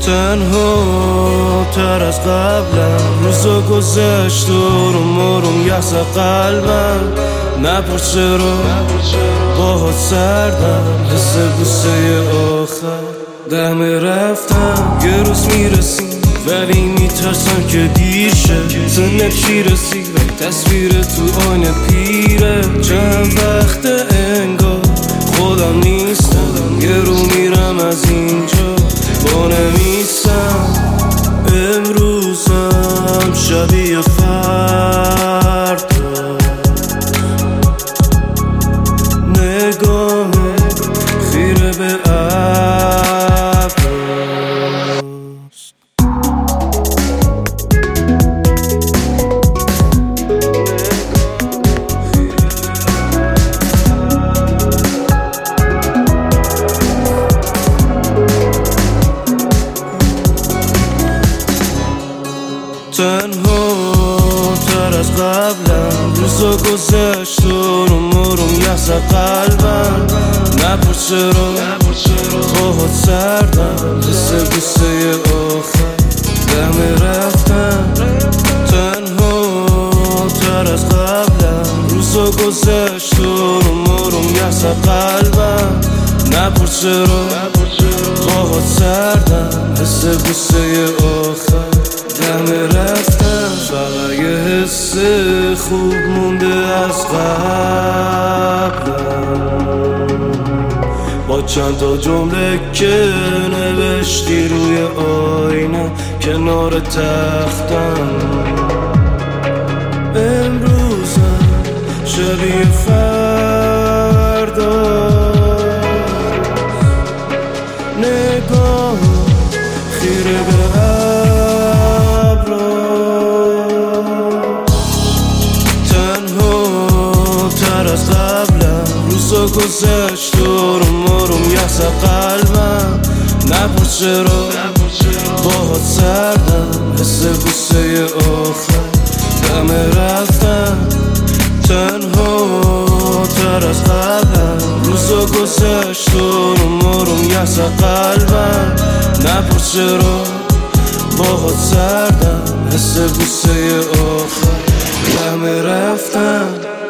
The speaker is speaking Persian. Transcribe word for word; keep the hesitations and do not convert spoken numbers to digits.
تنها تر از قبلم، روزا گذشت آروم آروم یخ زد قلبم. نپرس چرا باهات سردم، حس بوسه آخر دم رفتم. یه روز میرسیم ولی میترسم که دیر شه، سن چی رسید و تصویر تو آینه پیره. چند وقت انگار خودم نیستم، یه رو میرم از اینجا با نمیستم. امروزم شبیه فردا، نگاه خیره به ابراست. تنها تر از قبلم، روزا گذشت آروم آروم یخ زد قلبم. نپرس چرا باهات سردم، حس بوسه آخر دم رفتم. تنها تر از قبلم، روزا گذشت آروم آروم یخ زد قلبم. نپرس چرا باهات سردم، حس بوسه آخر دم رفتم. فقط یه حس خوب مونده از قبلم، با چند تا جمله که نوشتی روی آینه کنار تختم. امروزم شبیه فردا، نگاه خیره به از قبلم، روزا گذشت آروم آروم یخ زد قلبم. نپرس چرا باهات سردم، حس بوسه آخر دم رفتم. تنها تر از قبلم، روزا گذشت آروم آروم یخ زد قلبم. نپرس چرا باهات سردم، حس بوسه آخر دم رفتم.